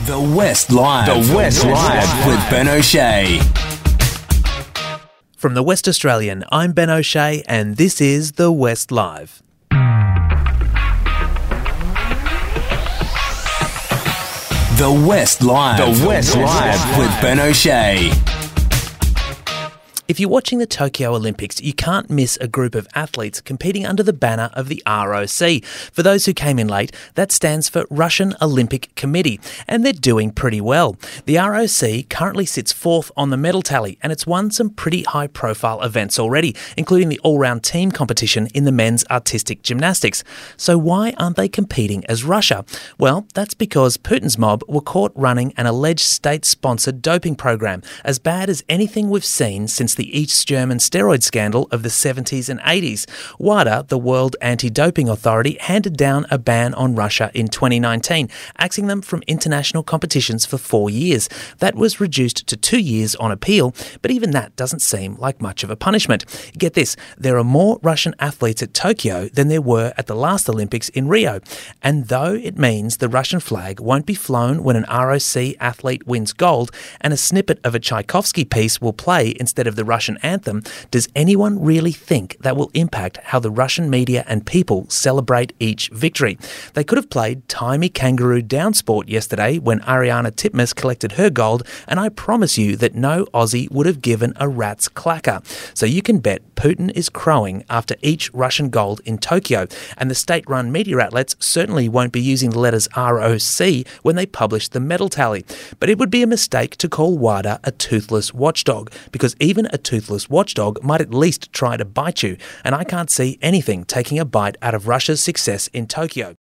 The West Live. The West Live with Ben O'Shea. From the West Australian, I'm Ben O'Shea and this is The West Live. The West Live. The West Live with Ben O'Shea. If you're watching the Tokyo Olympics, you can't miss a group of athletes competing under the banner of the ROC. For those who came in late, that stands for Russian Olympic Committee, and they're doing pretty well. The ROC currently sits fourth on the medal tally, and it's won some pretty high-profile events already, including the all-round team competition in the men's artistic gymnastics. So why aren't they competing as Russia? Well, that's because Putin's mob were caught running an alleged state-sponsored doping program, as bad as anything we've seen since the East German steroid scandal of the 70s and 80s. WADA, the World Anti-Doping Authority, handed down a ban on Russia in 2019, axing them from international competitions for 4 years. That was reduced to 2 years on appeal, but even that doesn't seem like much of a punishment. Get this, there are more Russian athletes at Tokyo than there were at the last Olympics in Rio. And though it means the Russian flag won't be flown when an ROC athlete wins gold and a snippet of a Tchaikovsky piece will play instead of the Russian anthem, does anyone really think that will impact how the Russian media and people celebrate each victory? They could have played Timey Kangaroo Down Sport yesterday when Ariana Titmus collected her gold, and I promise you that no Aussie would have given a rat's clacker. So you can bet Putin is crowing after each Russian gold in Tokyo, and the state-run media outlets certainly won't be using the letters ROC when they publish the medal tally. But it would be a mistake to call WADA a toothless watchdog, because even a toothless watchdog might at least try to bite you, and I can't see anything taking a bite out of Russia's success in Tokyo.